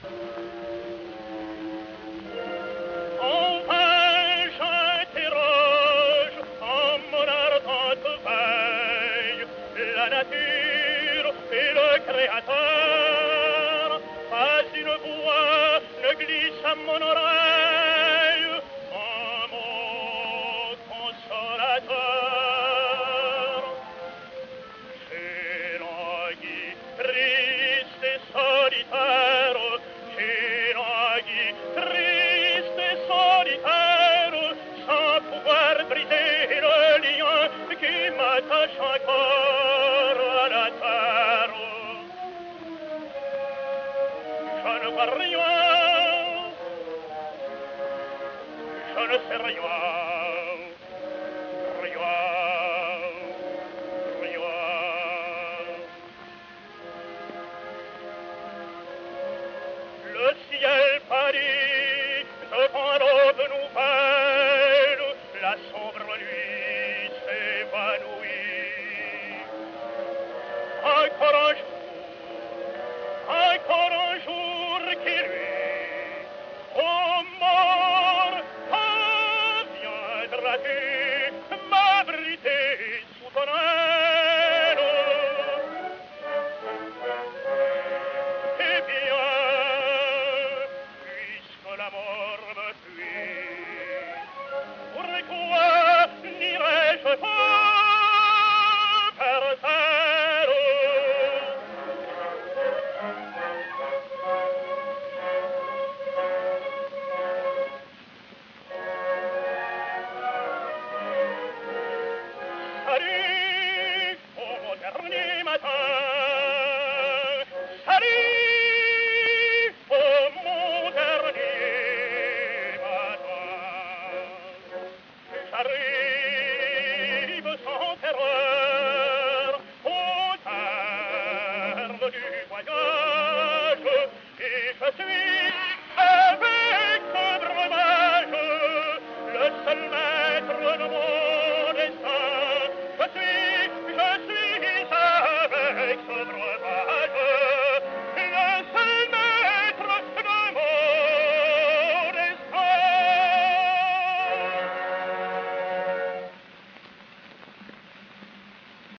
Enfin j'interroge en mon ardente veille la nature et le Créateur. Pas une voix ne glisse à mon oreille un mot consolateur. J'élanguis, triste et solitaire, j'élanguis, triste et solitaire, sans pouvoir briser le lien qui m'attache encore à la terre. Je ne vois rien, je ne sais rien.